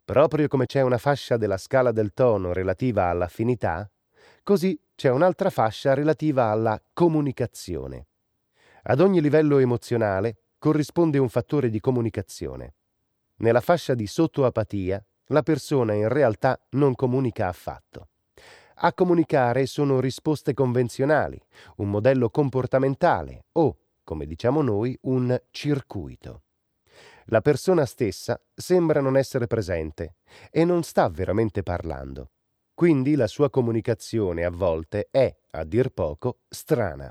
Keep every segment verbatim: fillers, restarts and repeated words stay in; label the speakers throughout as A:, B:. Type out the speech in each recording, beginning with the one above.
A: Proprio come c'è una fascia della scala del tono relativa all'affinità, così c'è un'altra fascia relativa alla comunicazione. Ad ogni livello emozionale corrisponde un fattore di comunicazione. Nella fascia di sottoapatia, la persona in realtà non comunica affatto. A comunicare sono risposte convenzionali, un modello comportamentale o, come diciamo noi, un circuito. La persona stessa sembra non essere presente e non sta veramente parlando. Quindi la sua comunicazione a volte è, a dir poco, strana.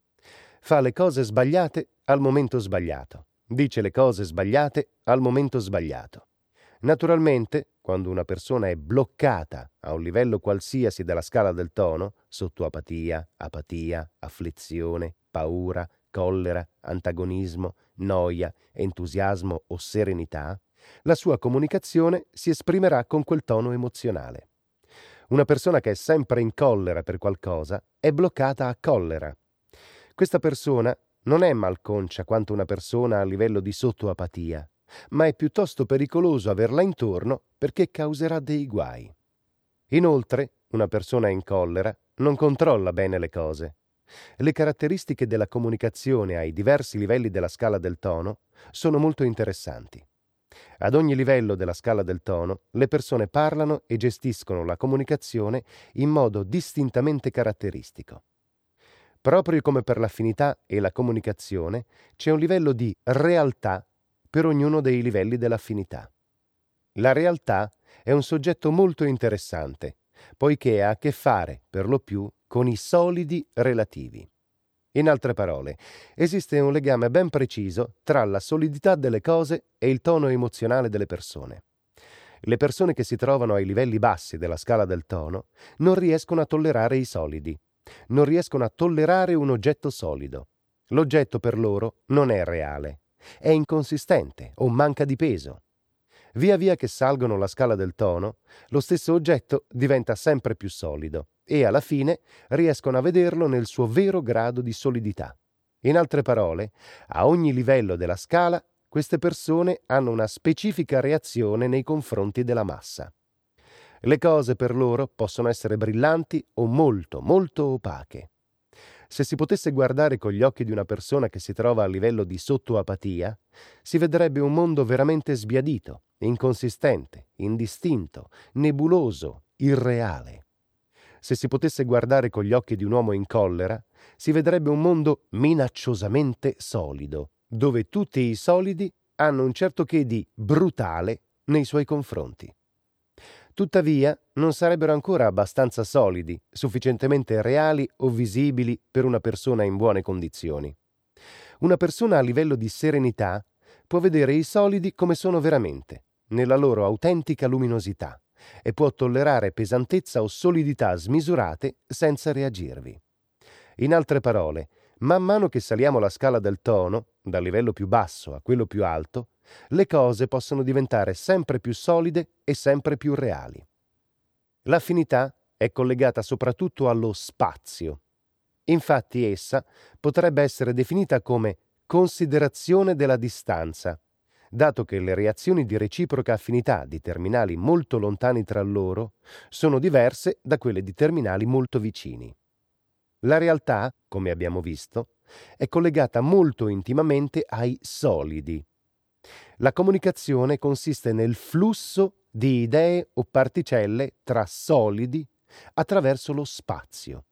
A: Fa le cose sbagliate al momento sbagliato. Dice le cose sbagliate al momento sbagliato. Naturalmente, quando una persona è bloccata a un livello qualsiasi della scala del tono, sottoapatia, apatia, afflizione, paura, collera, antagonismo, noia, entusiasmo o serenità, la sua comunicazione si esprimerà con quel tono emozionale. Una persona che è sempre in collera per qualcosa è bloccata a collera. Questa persona non è malconcia quanto una persona a livello di sottoapatia, ma è piuttosto pericoloso averla intorno perché causerà dei guai. Inoltre, una persona in collera non controlla bene le cose. Le caratteristiche della comunicazione ai diversi livelli della scala del tono sono molto interessanti. Ad ogni livello della scala del tono, le persone parlano e gestiscono la comunicazione in modo distintamente caratteristico. Proprio come per l'affinità e la comunicazione, c'è un livello di realtà per ognuno dei livelli dell'affinità. La realtà è un soggetto molto interessante, poiché ha a che fare, per lo più, con i solidi relativi. In altre parole, esiste un legame ben preciso tra la solidità delle cose e il tono emozionale delle persone. Le persone che si trovano ai livelli bassi della scala del tono non riescono a tollerare i solidi, non riescono a tollerare un oggetto solido. L'oggetto per loro non è reale, è inconsistente o manca di peso. Via via che salgono la scala del tono, lo stesso oggetto diventa sempre più solido e alla fine riescono a vederlo nel suo vero grado di solidità. In altre parole, a ogni livello della scala, queste persone hanno una specifica reazione nei confronti della massa. Le cose per loro possono essere brillanti o molto, molto opache. Se si potesse guardare con gli occhi di una persona che si trova a livello di sottoapatia, si vedrebbe un mondo veramente sbiadito, inconsistente, indistinto, nebuloso, irreale. Se si potesse guardare con gli occhi di un uomo in collera, si vedrebbe un mondo minacciosamente solido, dove tutti i solidi hanno un certo che di brutale nei suoi confronti. Tuttavia, non sarebbero ancora abbastanza solidi, sufficientemente reali o visibili per una persona in buone condizioni. Una persona a livello di serenità può vedere i solidi come sono veramente, nella loro autentica luminosità, e può tollerare pesantezza o solidità smisurate senza reagirvi. In altre parole, man mano che saliamo la scala del tono, dal livello più basso a quello più alto, le cose possono diventare sempre più solide e sempre più reali. L'affinità è collegata soprattutto allo spazio. Infatti essa potrebbe essere definita come considerazione della distanza, dato che le reazioni di reciproca affinità di terminali molto lontani tra loro sono diverse da quelle di terminali molto vicini. La realtà, come abbiamo visto, è collegata molto intimamente ai solidi. La comunicazione consiste nel flusso di idee o particelle tra solidi attraverso lo spazio.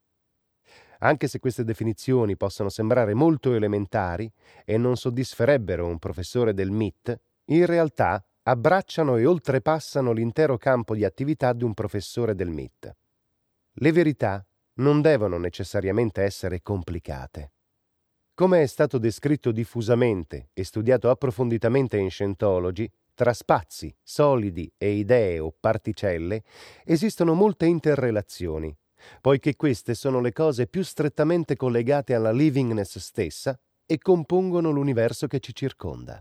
A: Anche se queste definizioni possono sembrare molto elementari e non soddisferebbero un professore del M I T, in realtà abbracciano e oltrepassano l'intero campo di attività di un professore del M I T. Le verità non devono necessariamente essere complicate. Come è stato descritto diffusamente e studiato approfonditamente in Scientology, tra spazi, solidi e idee o particelle esistono molte interrelazioni, poiché queste sono le cose più strettamente collegate alla livingness stessa e compongono l'universo che ci circonda.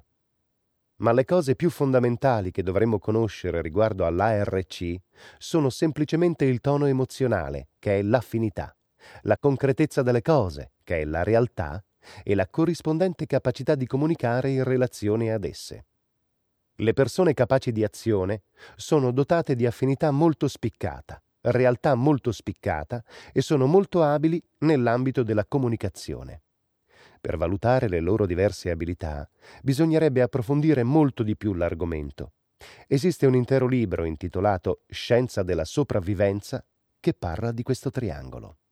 A: Ma le cose più fondamentali che dovremmo conoscere riguardo all'A R C sono semplicemente il tono emozionale, che è l'affinità, la concretezza delle cose, che è la realtà, e la corrispondente capacità di comunicare in relazione ad esse. Le persone capaci di azione sono dotate di affinità molto spiccata, realtà molto spiccata e sono molto abili nell'ambito della comunicazione. Per valutare le loro diverse abilità bisognerebbe approfondire molto di più l'argomento. Esiste un intero libro intitolato Scienza della sopravvivenza che parla di questo triangolo.